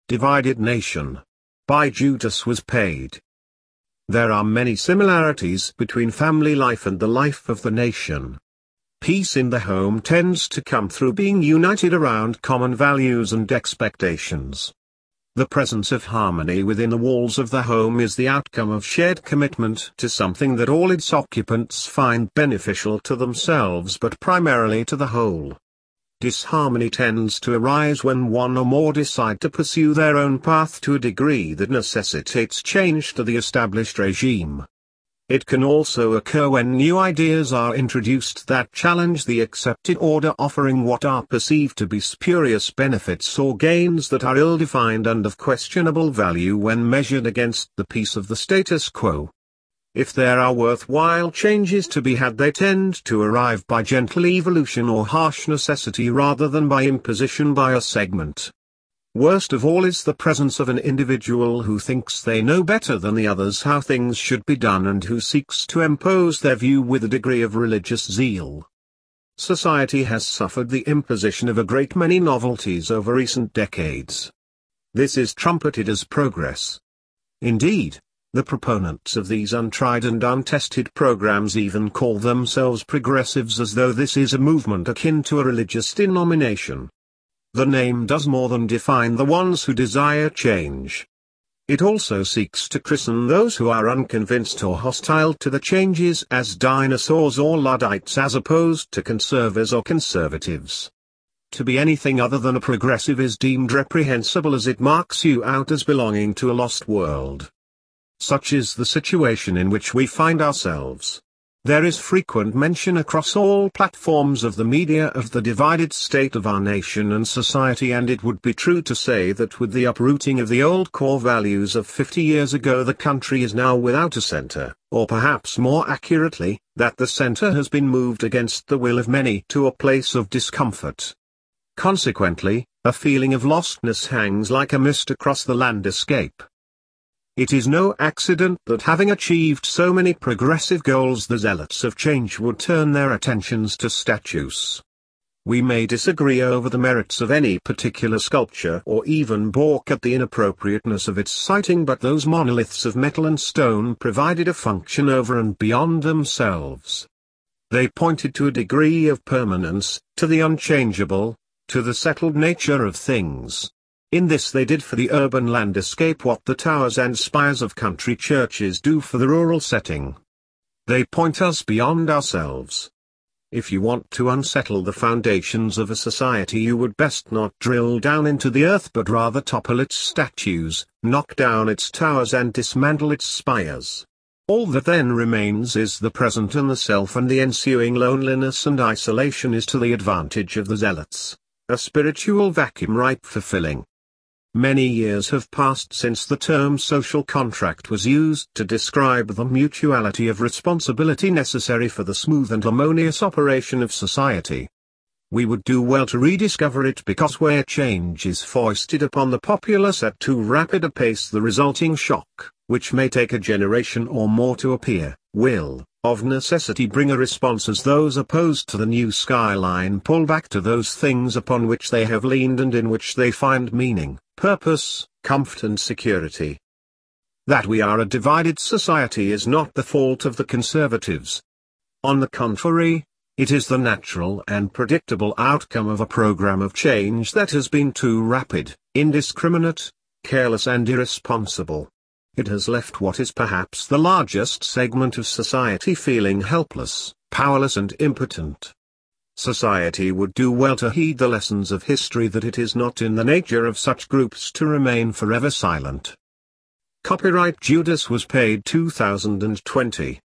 Divided Nation. By Judas Was Paid. There are many similarities between family life and the life of the nation. Peace in the home tends to come through being united around common values and expectations. The presence of harmony within the walls of the home is the outcome of shared commitment to something that all its occupants find beneficial to themselves but primarily to the whole. Disharmony tends to arise when one or more decide to pursue their own path to a degree that necessitates change to the established regime. It can also occur when new ideas are introduced that challenge the accepted order, offering what are perceived to be spurious benefits or gains that are ill-defined and of questionable value when measured against the peace of the status quo. If there are worthwhile changes to be had, they tend to arrive by gentle evolution or harsh necessity rather than by imposition by a segment. Worst of all is the presence of an individual who thinks they know better than the others how things should be done and who seeks to impose their view with a degree of religious zeal. Society has suffered the imposition of a great many novelties over recent decades. This is trumpeted as progress. Indeed, the proponents of these untried and untested programs even call themselves progressives, as though this is a movement akin to a religious denomination. The name does more than define the ones who desire change. It also seeks to christen those who are unconvinced or hostile to the changes as dinosaurs or Luddites, as opposed to conservers or conservatives. To be anything other than a progressive is deemed reprehensible, as it marks you out as belonging to a lost world. Such is the situation in which we find ourselves. There is frequent mention across all platforms of the media of the divided state of our nation and society, and it would be true to say that with the uprooting of the old core values of 50 years ago, the country is now without a center, or perhaps more accurately, that the center has been moved against the will of many to a place of discomfort. Consequently, a feeling of lostness hangs like a mist across the landscape. It is no accident that, having achieved so many progressive goals, the zealots of change would turn their attentions to statues. We may disagree over the merits of any particular sculpture or even balk at the inappropriateness of its siting, but those monoliths of metal and stone provided a function over and beyond themselves. They pointed to a degree of permanence, to the unchangeable, to the settled nature of things. In this they did for the urban landscape what the towers and spires of country churches do for the rural setting. They point us beyond ourselves. If you want to unsettle the foundations of a society, you would best not drill down into the earth, but rather topple its statues, knock down its towers and dismantle its spires. All that then remains is the present, and the self and the ensuing loneliness and isolation is to the advantage of the zealots, a spiritual vacuum ripe for filling. Many years have passed since the term social contract was used to describe the mutuality of responsibility necessary for the smooth and harmonious operation of society. We would do well to rediscover it, because where change is foisted upon the populace at too rapid a pace, the resulting shock, which may take a generation or more to appear, will, of necessity, bring a response as those opposed to the new skyline pull back to those things upon which they have leaned and in which they find meaning, purpose, comfort and security. That we are a divided society is not the fault of the conservatives. On the contrary, it is the natural and predictable outcome of a program of change that has been too rapid, indiscriminate, careless and irresponsible. It has left what is perhaps the largest segment of society feeling helpless, powerless and impotent. Society would do well to heed the lessons of history that it is not in the nature of such groups to remain forever silent. Copyright Judas Was Paid 2020.